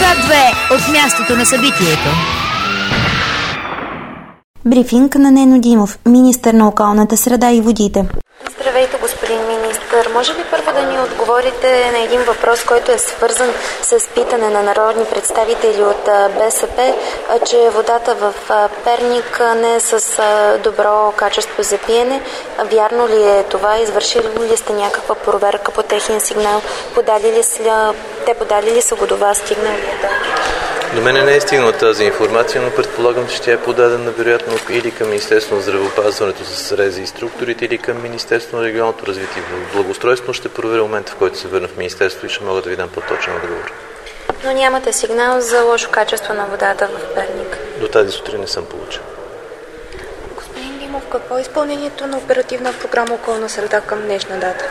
К2 от мястото на събитието. Брифинг на Нено Димов, министър на околната среда и водите. Здравейте, господин министър. Може ли първо да ни отговорите на един въпрос, който е свързан с питане на народни представители от БСП, че водата в Перник не е с добро качество за пиене? Вярно ли е това? Извършили ли сте някаква проверка по техен сигнал? Подали ли са го до вас? Стигнали ли да? До мене не е стигнала тази информация, но предполагам, че тя е подадена вероятно или към Министерството на здравеопазването с рези и структурите, или към Министерството на регионалното развитие и благоустройство. Ще проверя момента, в който се върна в Министерството и ще мога да ви дам по-точен отговор. Но нямате сигнал за лошо качество на водата в Перник? До тази сутрин не съм получил. Господин Димов, какво е изпълнението на оперативна програма Околна среда към днешна дата?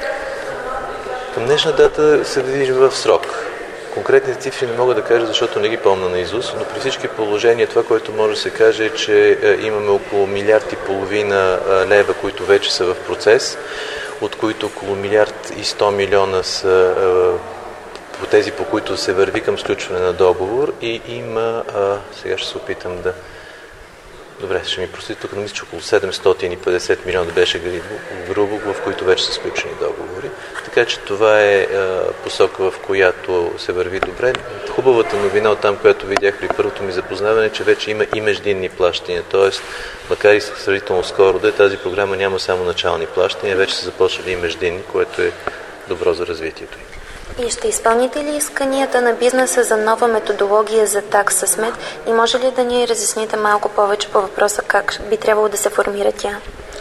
Към днешна дата се движим в срок. Конкретните цифри не мога да кажа, защото не ги помня наизуст, но при всички положения това, което може да се каже е, че имаме около 1,5 милиарда лева, които вече са в процес, от които около 1,1 милиарда са по тези, по които се върви към сключване на договор и има, сега ще се опитам да... Добре, ще ми простите, тук мисля, че около 750 милиона беше грубо, в които вече са сключени договори. Така че това е посока, в която се върви добре. Хубавата новина от там, която видях при първото ми запознаване, е, че вече има и междинни плащания. Тоест, макар и сравнително скоро да тази програма няма само начални плащания, вече са започнали и междинни, което е добро за развитието й. И ще изпълните ли исканията на бизнеса за нова методология за такса смет и може ли да ни разясните малко повече по въпроса как би трябвало да се формира тя?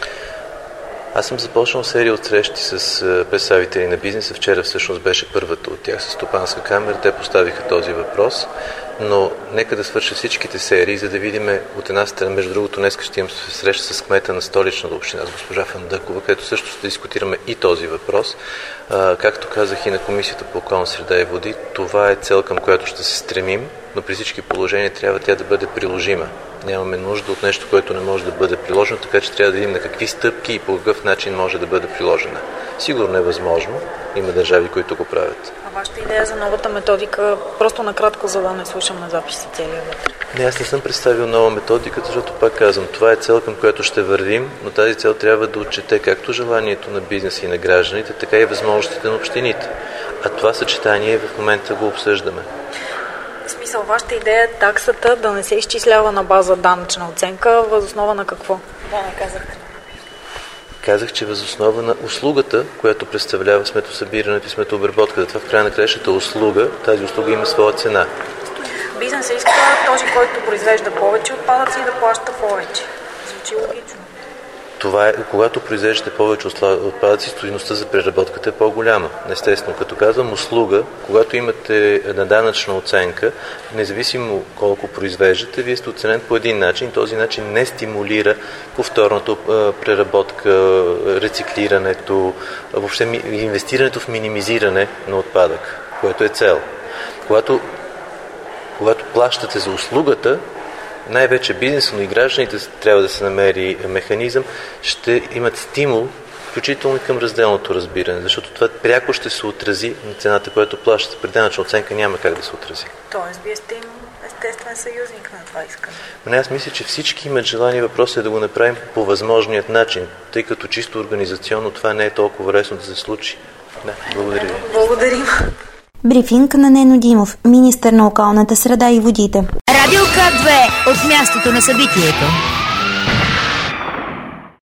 Аз съм започнал серия от срещи с представители на бизнеса. Вчера всъщност беше първата от тях с Стопанска камера. Те поставиха този въпрос. Но нека да свърша всичките серии, за да видим от една страна. Между другото, днес ще имам среща с кмета на Столичната община, с госпожа Фандъкова, където също ще дискутираме и този въпрос. Както казах и на Комисията по околна среда и води, това е цел, към която ще се стремим, но при всички положения трябва тя да бъде приложима. Нямаме нужда от нещо, което не може да бъде приложено, така че трябва да видим на какви стъпки и по какъв начин може да бъде приложена. Сигурно е възможно. Има държави, които го правят. А вашата идея за новата методика, просто накратко, за да не слушам на записа целия вътре? Не, аз не съм представил нова методика, защото пак казвам, това е цел, към която ще вървим, но тази цел трябва да отчете както желанието на бизнеса и на гражданите, така и възможностите на общините. А това съчетание в момента го обсъждаме. В смисъл, вашата идея е таксата да не се изчислява на база данъчна оценка, въз основа на какво? Да, не казахте. Казах, че въз основа на услугата, която представлява сметосъбирането и сметообработката. Това в края на краищата услуга, тази услуга има своя цена. Бизнесът иска този, който произвежда повече отпадъци, да плаща повече. Звучи логично. Това е, когато произвеждате повече отпадъци, стойността за преработката е по-голяма. Естествено, като казвам услуга, когато имате на данъчна оценка, независимо колко произвеждате, вие сте оценен по един начин. Този начин не стимулира повторната преработка, рециклирането, въобще инвестирането в минимизиране на отпадък, което е цел. Когато плащате за услугата, най-вече бизнеса, но и гражданите трябва да се намери механизъм, ще имат стимул, включително и към разделното разбиране, защото това пряко ще се отрази на цената, която плащате. При данъчна оценка няма как да се отрази. Тоест, вие сте им естествен съюзник на това искане. Но аз мисля, че всички имат желание. Въпросът е да го направим по възможният начин, тъй като чисто организационно това не е толкова лесно да се случи. Да, благодаря ви. Благодарим. Брифинг на Нено Димов, министър на околната среда и водите. Радио К2 от мястото на събитието.